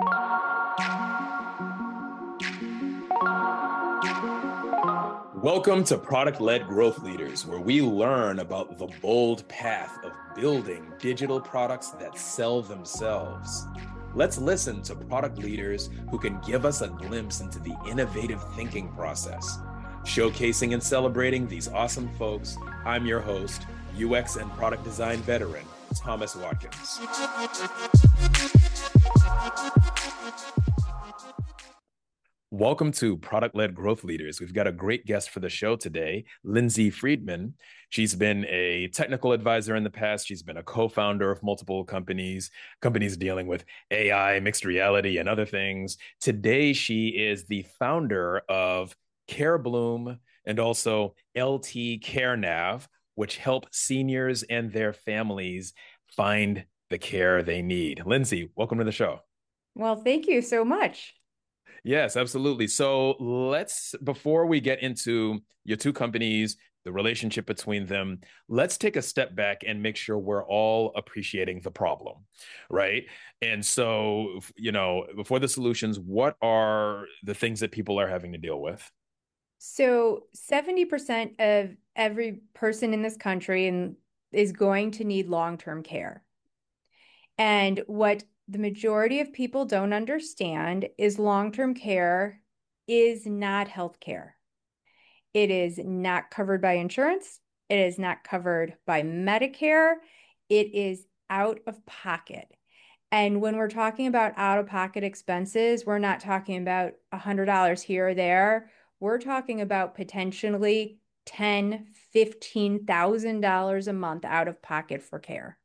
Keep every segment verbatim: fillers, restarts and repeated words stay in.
Welcome to Product Led Growth Leaders, where we learn about the bold path of building digital products that sell themselves. Let's listen to product leaders who can give us a glimpse into the innovative thinking process. Showcasing and celebrating these awesome folks, I'm your host, U X and product design veteran, Thomas Watkins. Welcome to Product Led Growth Leaders. We've got a great guest for the show today, Lindsay Friedman. She's been a technical advisor in the past. She's been a co-founder of multiple companies, companies dealing with A I, mixed reality, and other things. Today, she is the founder of CareBloom and also L T CareNav, which help seniors and their families find the care they need. Lindsay, welcome to the show. Well, thank you so much. Yes, absolutely. So let's, before we get into your two companies, the relationship between them, let's take a step back and make sure we're all appreciating the problem, right? And so, you know, before the solutions, what are the things that people are having to deal with? So, seventy percent of every person in this country and is going to need long-term care. And what the majority of people don't understand is long-term care is not health care. It is not covered by insurance. It is not covered by Medicare. It is out of pocket. And when we're talking about out-of-pocket expenses, we're not talking about one hundred dollars here or there. We're talking about potentially ten thousand dollars, fifteen thousand dollars a month out of pocket for care.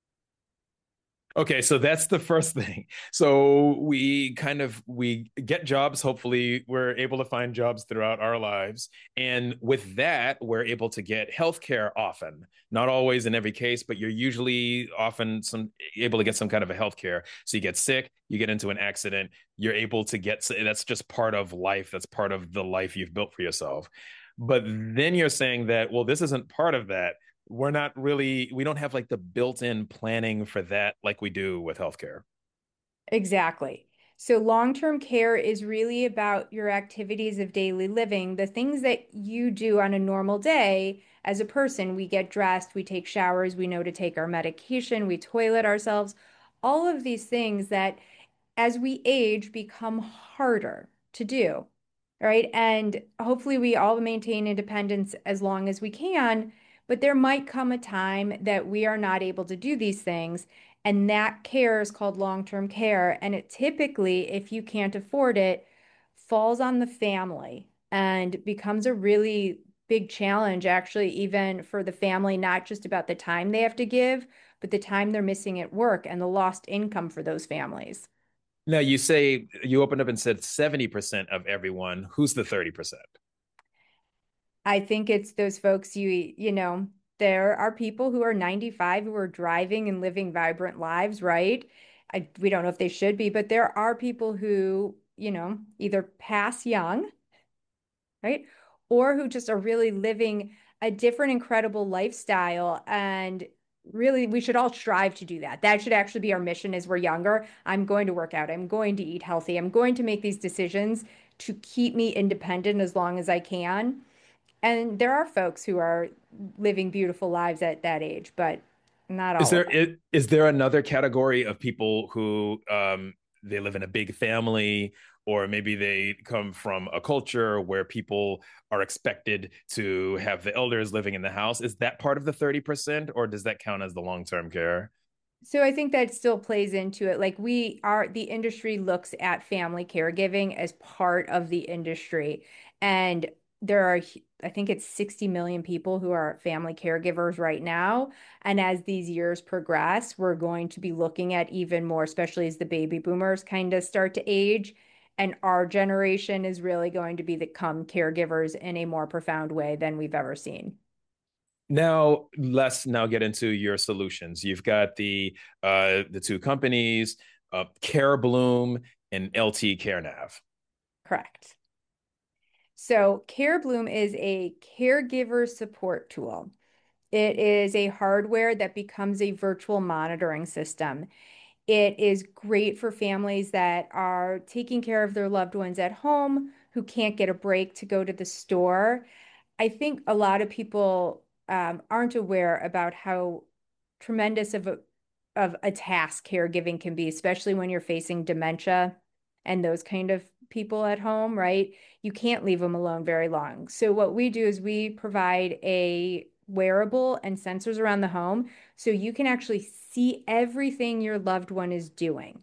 Okay, so that's the first thing. So we kind of we get jobs. Hopefully, we're able to find jobs throughout our lives, and with that, we're able to get healthcare often. Not always in every case, but you're usually often some able to get some kind of a healthcare. So you get sick, you get into an accident, you're able to get. That's just part of life. That's part of the life you've built for yourself. But then you're saying that, well, this isn't part of that. We're not really, we don't have like the built-in planning for that like we do with healthcare. Exactly. So long-term care is really about your activities of daily living, the things that you do on a normal day as a person. We get dressed, we take showers, we know to take our medication, we toilet ourselves, all of these things that as we age become harder to do, right? And hopefully we all maintain independence as long as we can, but there might come a time that we are not able to do these things. And that care is called long-term care. And it typically, if you can't afford it, falls on the family and becomes a really big challenge, actually, even for the family, not just about the time they have to give, but the time they're missing at work and the lost income for those families. Now, you say you opened up and said seventy percent of everyone. Who's the thirty percent? I think it's those folks you, you know, there are people who are ninety-five who are driving and living vibrant lives, right? I, we don't know if they should be, but there are people who, you know, either pass young, right? Or who just are really living a different, incredible lifestyle. And really, we should all strive to do that. That should actually be our mission as we're younger. I'm going to work out. I'm going to eat healthy. I'm going to make these decisions to keep me independent as long as I can. And there are folks who are living beautiful lives at that age, but not Is all of there them. is, is there another category of people who um, they live in a big family, or maybe they come from a culture where people are expected to have the elders living in the house? Is that part of the thirty percent, or does that count as the long-term care? So I think that still plays into it. Like we are, the industry looks at family caregiving as part of the industry. And there are, I think it's sixty million people who are family caregivers right now. And as these years progress, we're going to be looking at even more, especially as the baby boomers kind of start to age. And our generation is really going to be become caregivers in a more profound way than we've ever seen. Now, let's now get into your solutions. You've got the uh, the two companies, uh, CareBloom and L T CareNav. Correct. So, CareBloom is a caregiver support tool. It is a hardware that becomes a virtual monitoring system. It is great for families that are taking care of their loved ones at home who can't get a break to go to the store. I think a lot of people um, aren't aware about how tremendous of a of a task caregiving can be, especially when you're facing dementia and those kind of people at home, right? You can't leave them alone very long. So what we do is we provide a wearable and sensors around the home so you can actually see everything your loved one is doing.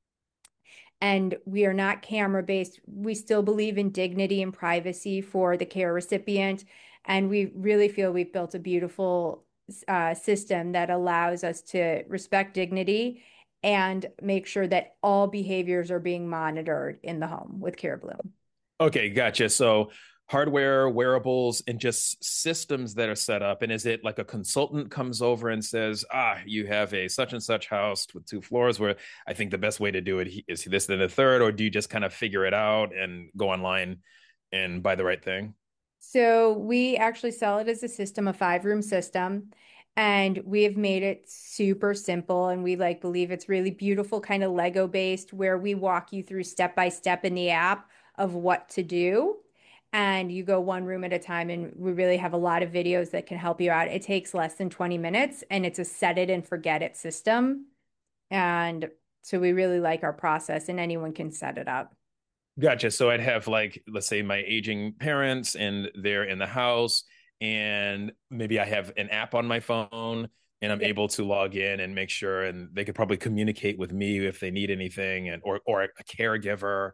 And we are not camera based. We still believe in dignity and privacy for the care recipient. And we really feel we've built a beautiful uh, system that allows us to respect dignity and make sure that all behaviors are being monitored in the home with CareBloom. Okay, gotcha. So hardware, wearables, and just systems that are set up. And is it like a consultant comes over and says, ah, you have a such and such house with two floors where I think the best way to do it is this, then the third, or do you just kind of figure it out and go online and buy the right thing? So we actually sell it as a system, a five room system, and we have made it super simple. And we like believe it's really beautiful, kind of Lego based, where we walk you through step by step in the app of what to do. And you go one room at a time. And we really have a lot of videos that can help you out. It takes less than twenty minutes, and it's a set it and forget it system. And so we really like our process, and anyone can set it up. Gotcha. So I'd have like, let's say my aging parents and they're in the house, and maybe I have an app on my phone and I'm able to log in and make sure, and they could probably communicate with me if they need anything, and or or a caregiver.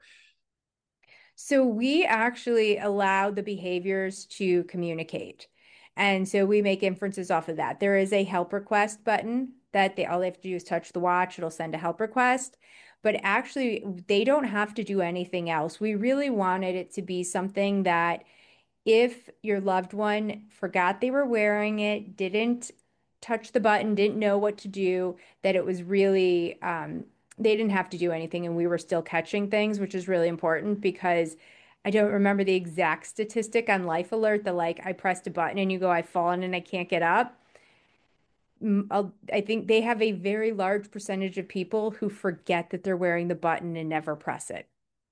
So we actually allow the behaviors to communicate. And so we make inferences off of that. There is a help request button that they all they have to do is touch the watch, it'll send a help request. But actually, they don't have to do anything else. We really wanted it to be something that if your loved one forgot they were wearing it, didn't touch the button, didn't know what to do, that it was really, um, they didn't have to do anything and we were still catching things, which is really important because I don't remember the exact statistic on Life Alert, the like I pressed a button and you go, I've fallen and I can't get up. Mm, I think they have a very large percentage of people who forget that they're wearing the button and never press it.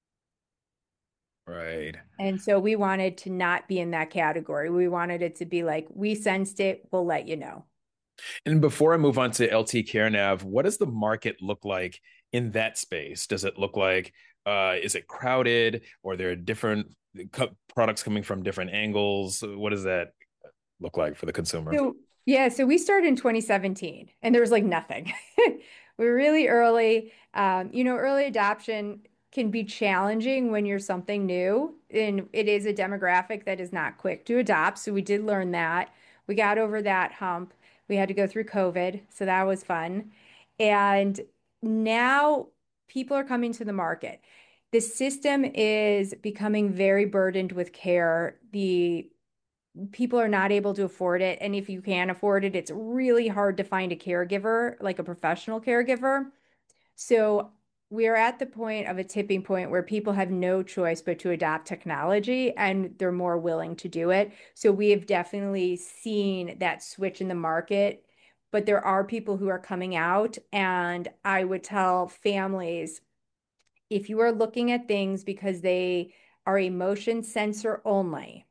Right. And so we wanted to not be in that category. We wanted it to be like, we sensed it, we'll let you know. And before I move on to L T CareNav, what does the market look like in that space? Does it look like, uh, is it crowded, or there are different co- products coming from different angles? What does that look like for the consumer? So, yeah, so we started in twenty seventeen and there was like nothing. We were really early. Um, you know, early adoption can be challenging when you're something new, and it is a demographic that is not quick to adopt. So we did learn that. We got over that hump. We had to go through COVID, so that was fun. And now people are coming to the market. The system is becoming very burdened with care. The people are not able to afford it. And if you can afford it, it's really hard to find a caregiver, like a professional caregiver. So we're at the point of a tipping point where people have no choice but to adopt technology and they're more willing to do it. So we have definitely seen that switch in the market, but there are people who are coming out. And I would tell families if you are looking at things because they are a motion sensor only,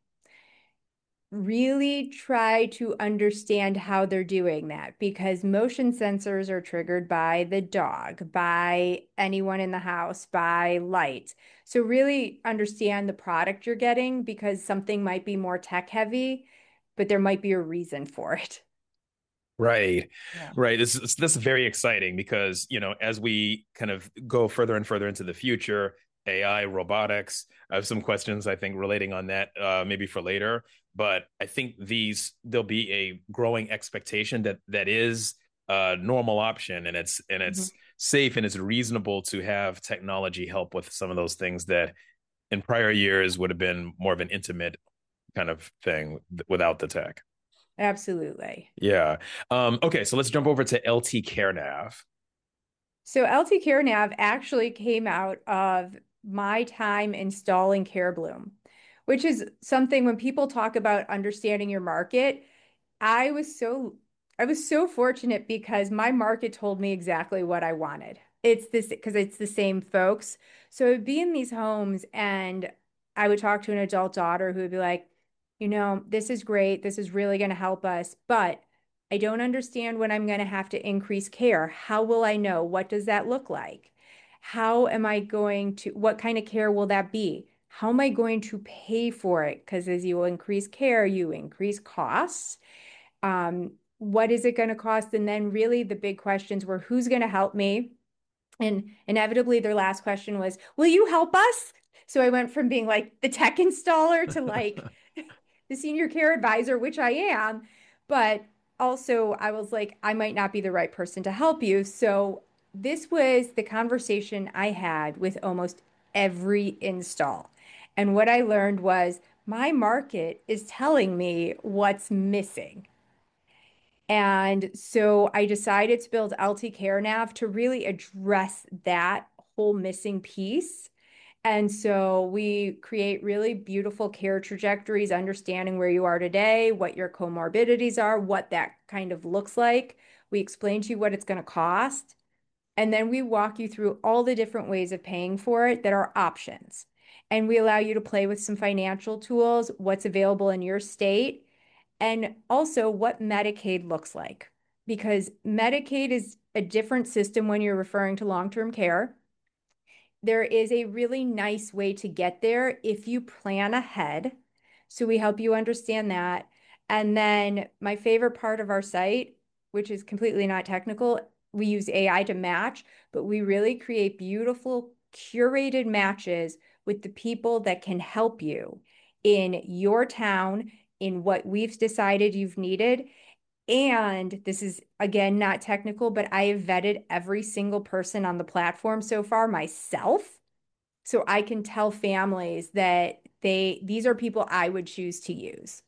really try to understand how they're doing that because motion sensors are triggered by the dog, by anyone in the house, by light. So really understand the product you're getting because something might be more tech heavy, but there might be a reason for it. Right, Yeah. right. This is this is very exciting because, you know, as we kind of go further and further into the future, A I, robotics. I have some questions I think relating on that, uh, maybe for later. But I think these there'll be a growing expectation that that is a normal option, and it's and Mhm. it's safe and it's reasonable to have technology help with some of those things that in prior years would have been more of an intimate kind of thing without the tech. Absolutely. Yeah. Um, okay, so let's jump over to L T CareNav. So L T Care Nav actually came out of my time installing CareBloom, which is something when people talk about understanding your market, I was so I was so fortunate because my market told me exactly what I wanted. it's this because it's the same folks. So I would be in these homes and I would talk to an adult daughter who would be like, you know, this is great. This is really going to help us, but I don't understand when I'm going to have to increase care. How will I know? What does that look like? How am I going to, what kind of care will that be? How am I going to pay for it? Because as you increase care, you increase costs. Um, what is it going to cost? And then really the big questions were who's going to help me? And inevitably, their last question was, will you help us? So I went from being like the tech installer to like the senior care advisor, which I am. But also, I was like, I might not be the right person to help you. So this was the conversation I had with almost every install. And what I learned was my market is telling me what's missing. And so I decided to build L T CareNav to really address that whole missing piece. And so we create really beautiful care trajectories, understanding where you are today, what your comorbidities are, what that kind of looks like. We explain to you what it's going to cost. And then we walk you through all the different ways of paying for it that are options. And we allow you to play with some financial tools, what's available in your state, and also what Medicaid looks like. Because Medicaid is a different system when you're referring to long-term care. There is a really nice way to get there if you plan ahead. So we help you understand that. And then my favorite part of our site, which is completely not technical, we use A I to match, but we really create beautiful curated matches with the people that can help you in your town, in what we've decided you've needed. And this is again not technical, but I have vetted every single person on the platform so far myself. So I can tell families that they these are people I would choose to use.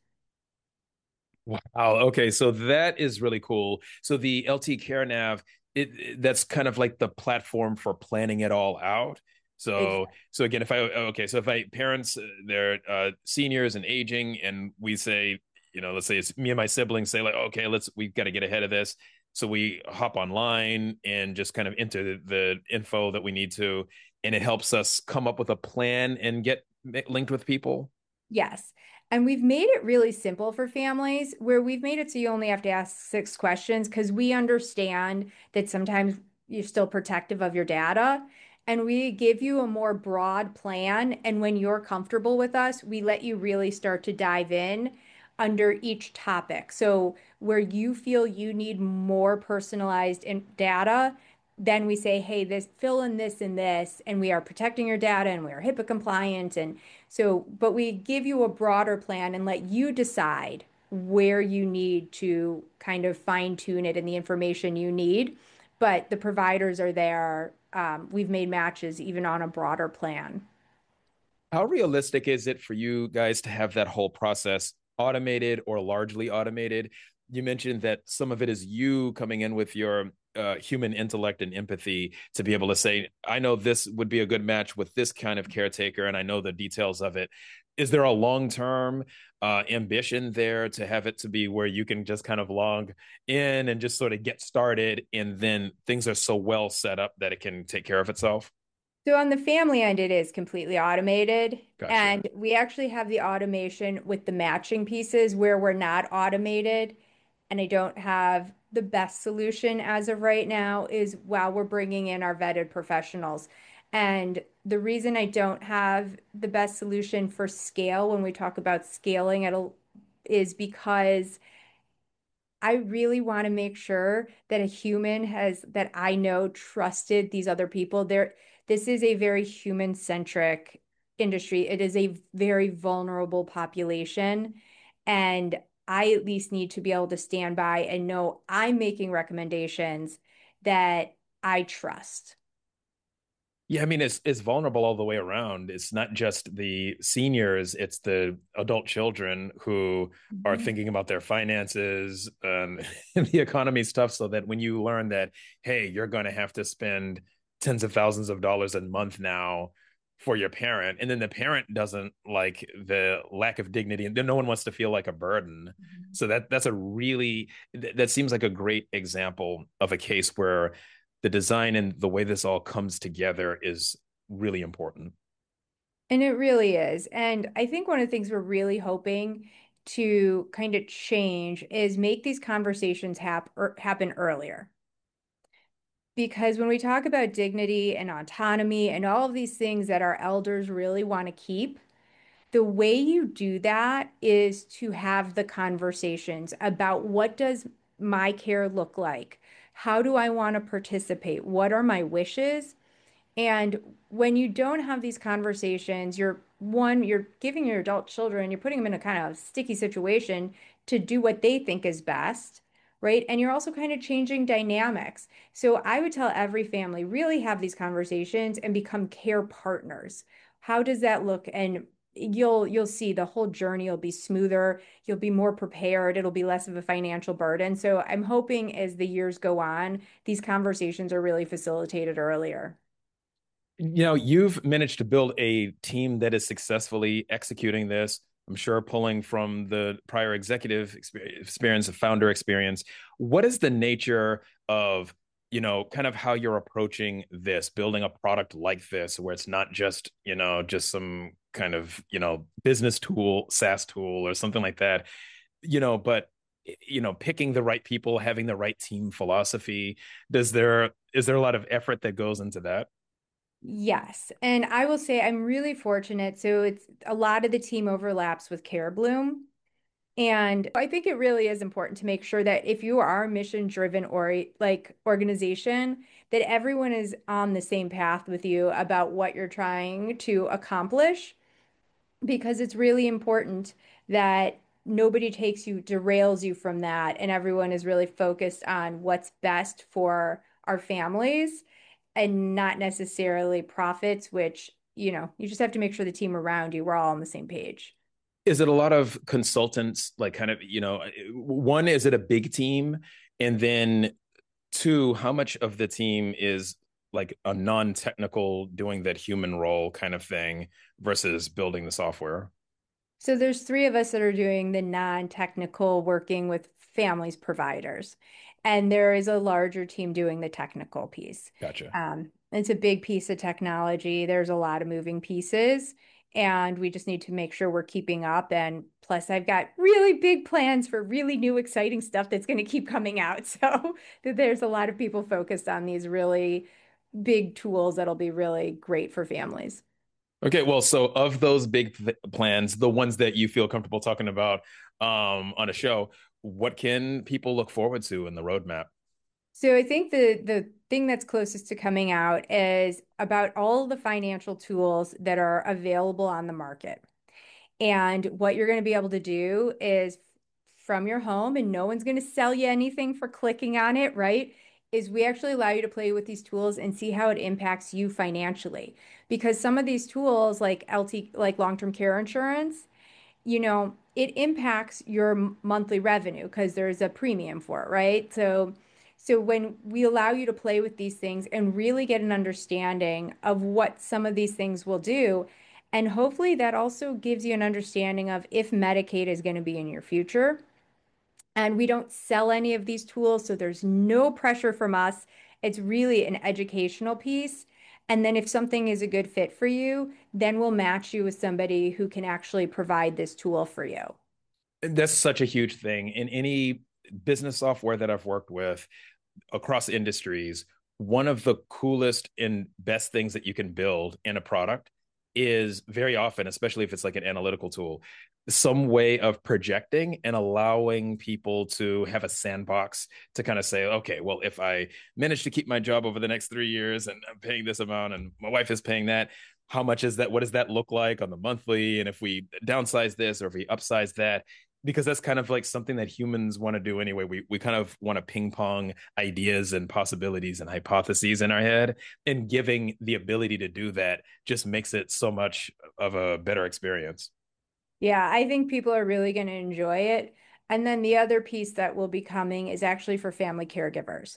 Wow. Okay. So that is really cool. So the L T Care Nav, it, it- that's kind of like the platform for planning it all out. So, Exactly. so again, if I, okay, so if I parents, uh, they're uh, seniors and aging, and we say, you know, let's say it's me and my siblings say like, okay, let's, we've got to get ahead of this. So we hop online and just kind of enter the, the info that we need to, and it helps us come up with a plan and get linked with people. Yes. And we've made it really simple for families where we've made it so you only have to ask six questions because we understand that sometimes you're still protective of your data. And we give you a more broad plan. And when you're comfortable with us, we let you really start to dive in under each topic. So where you feel you need more personalized in data, then we say, hey, this fill in this and this, and we are protecting your data and we are HIPAA compliant and so, but we give you a broader plan and let you decide where you need to kind of fine tune it and the information you need. But the providers are there. Um, we've made matches even on a broader plan. How realistic is it for you guys to have that whole process automated or largely automated? You mentioned that some of it is you coming in with your uh, human intellect and empathy to be able to say, I know this would be a good match with this kind of caretaker, and I know the details of it. Is there a long term uh, ambition there to have it to be where you can just kind of log in and just sort of get started, and then things are so well set up that it can take care of itself? So on the family end, it is completely automated. Gotcha. And we actually have the automation with the matching pieces where we're not automated. And I don't have the best solution as of right now is while we're bringing in our vetted professionals. And the reason I don't have the best solution for scale when we talk about scaling it is because I really want to make sure that a human has that I know trusted these other people. There, this is a very human-centric industry. It is a very vulnerable population, and I at least need to be able to stand by and know I'm making recommendations that I trust. Yeah, I mean it's it's vulnerable all the way around. It's not just the seniors, it's the adult children who are Mhm. thinking about their finances um, and the economy stuff so that when you learn that, hey, you're going to have to spend tens of thousands of dollars a month now for your parent, and then the parent doesn't like the lack of dignity, and then no one wants to feel like a burden. So that that's a really that seems like a great example of a case where the design and the way this all comes together is really important. And it really is. And I think one of the things we're really hoping to kind of change is make these conversations hap er, happen earlier. Because when we talk about dignity and autonomy and all of these things that our elders really want to keep, the way you do that is to have the conversations about what does my care look like? How do I want to participate? What are my wishes? And when you don't have these conversations, you're one, you're giving your adult children, you're putting them in a kind of sticky situation to do what they think is best, right? And you're also kind of changing dynamics. So I would tell every family, really have these conversations and become care partners. How does that look? And you'll you'll see the whole journey will be smoother. You'll be more prepared. It'll be less of a financial burden. So I'm hoping as the years go on, these conversations are really facilitated earlier. You know, you've managed to build a team that is successfully executing this. I'm sure pulling from the prior executive experience, the founder experience. What is the nature of, you know, kind of how you're approaching this, building a product like this, where it's not just, you know, just some kind of, you know, business tool, SaaS tool or something like that, you know, but you know, picking the right people, having the right team philosophy. Does there is there a lot of effort that goes into that? Yes. And I will say I'm really fortunate. So it's a lot of the team overlaps with Care Bloom. And I think it really is important to make sure that if you are a mission driven or like organization, that everyone is on the same path with you about what you're trying to accomplish, because it's really important that nobody takes you, derails you from that, and everyone is really focused on what's best for our families and not necessarily profits, which, you know, you just have to make sure the team around you, we're all on the same page. Is it a lot of consultants, like kind of, you know, one, is it a big team? And then two, how much of the team is like a non-technical doing that human role kind of thing versus building the software? So there's three of us that are doing the non-technical working with families providers. And there is a larger team doing the technical piece. Gotcha. Um, it's a big piece of technology. There's a lot of moving pieces, and we just need to make sure we're keeping up. And plus, I've got really big plans for really new, exciting stuff that's going to keep coming out. So there's a lot of people focused on these really big tools that'll be really great for families. Okay, well, so of those big th- plans, the ones that you feel comfortable talking about um, on a show, what can people look forward to in the roadmap? So I think the the thing that's closest to coming out is about all the financial tools that are available on the market. And what you're going to be able to do is from your home, and no one's going to sell you anything for clicking on it, right? Is we actually allow you to play with these tools and see how it impacts you financially. Because some of these tools, like L T, like long-term care insurance, you know, it impacts your monthly revenue because there's a premium for it, right? So, so when we allow you to play with these things and really get an understanding of what some of these things will do, and hopefully that also gives you an understanding of if Medicaid is going to be in your future. And we don't sell any of these tools, so there's no pressure from us. It's really an educational piece. And then if something is a good fit for you, then we'll match you with somebody who can actually provide this tool for you. That's such a huge thing in any business software that I've worked with across industries. One of the coolest and best things that you can build in a product is very often, especially if it's like an analytical tool, some way of projecting and allowing people to have a sandbox to kind of say, okay, well, if I manage to keep my job over the next three years and I'm paying this amount and my wife is paying that, how much is that? What does that look like on the monthly? And if we downsize this or if we upsize that, because that's kind of like something that humans want to do anyway. We we kind of want to ping pong ideas and possibilities and hypotheses in our head, and giving the ability to do that just makes it so much of a better experience. Yeah, I think people are really going to enjoy it. And then the other piece that will be coming is actually for family caregivers.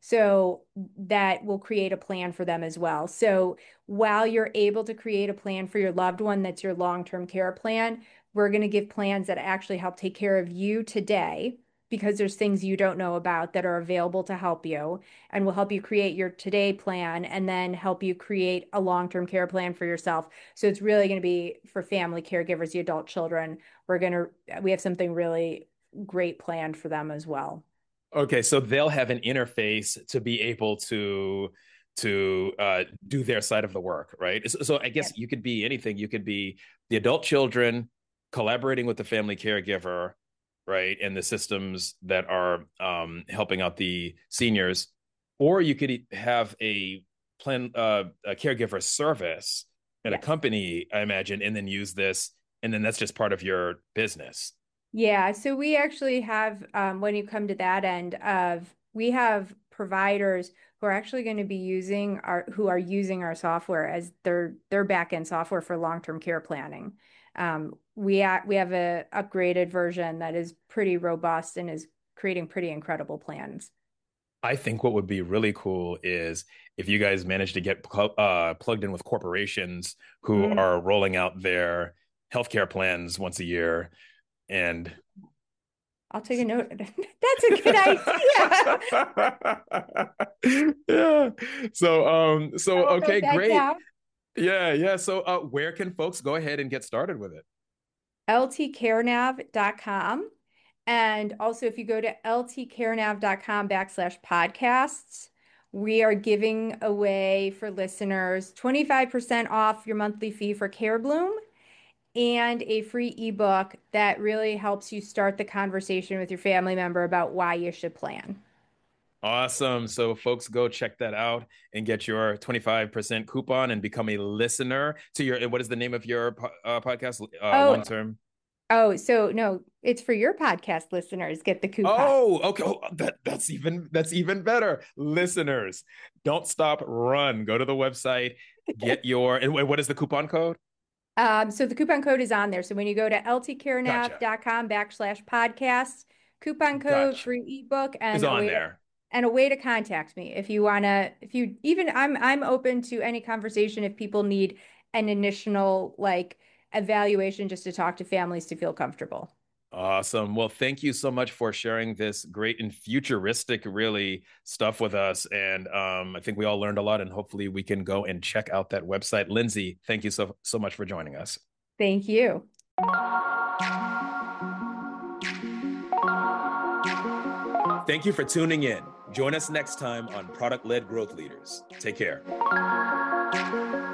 So that will create a plan for them as well. So while you're able to create a plan for your loved one that's your long-term care plan, we're going to give plans that actually help take care of you today. because there's things you don't know about that are available to help you and will help you create your today plan and then help you create a long-term care plan for yourself. So it's really going to be for family caregivers, the adult children. We're going to, we have something really great planned for them as well. Okay, so they'll have an interface to be able to to uh, do their side of the work, right? So, so I Yeah. guess you could be anything. You could be the adult children collaborating with the family caregiver, right, and the systems that are um, helping out the seniors, or you could have a plan uh, a caregiver service at a Yes. company, I imagine, and then use this, and then that's just part of your business. Yeah, so we actually have, um, when you come to that end of, we have providers who are actually going to be using our, who are using our software as their their back-end software for long-term care planning. Um, we ha we have a upgraded version that is pretty robust and is creating pretty incredible plans. I think what would be really cool is if you guys manage to get pl- uh, plugged in with corporations who Mm, are rolling out their healthcare plans once a year. And I'll take a note. That's a good idea. yeah. So um I so will okay, note that great. down. Yeah, yeah. So uh where can folks go ahead and get started with it? L T care nav dot com. And also, if you go to L T care nav dot com backslash podcasts, we are giving away for listeners twenty-five percent off your monthly fee for CareBloom and a free ebook that really helps you start the conversation with your family member about why you should plan. Awesome. So, folks, go check that out and get your twenty-five percent coupon and become a listener to your, what is the name of your uh, podcast? Uh, Oh, long term. oh, so no, it's for your podcast listeners. Get the coupon. Oh, okay. Oh, that, that's even that's even better. Listeners, don't stop, run. Go to the website, get your, and what is the coupon code? Um, so the coupon code is on there. So when you go to L T care nav Gotcha. dot com backslash podcasts, coupon code, Gotcha. free ebook, Is and a on way to there. and a way to contact me if you wanna, if you even I'm I'm open to any conversation if people need an initial like evaluation just to talk to families to feel comfortable. Awesome. Well, thank you so much for sharing this great and futuristic, really, stuff with us. And um, I think we all learned a lot, and hopefully we can go and check out that website. Lindsay, thank you so so much for joining us. Thank you. Thank you for tuning in. Join us next time on Product Led Growth Leaders. Take care.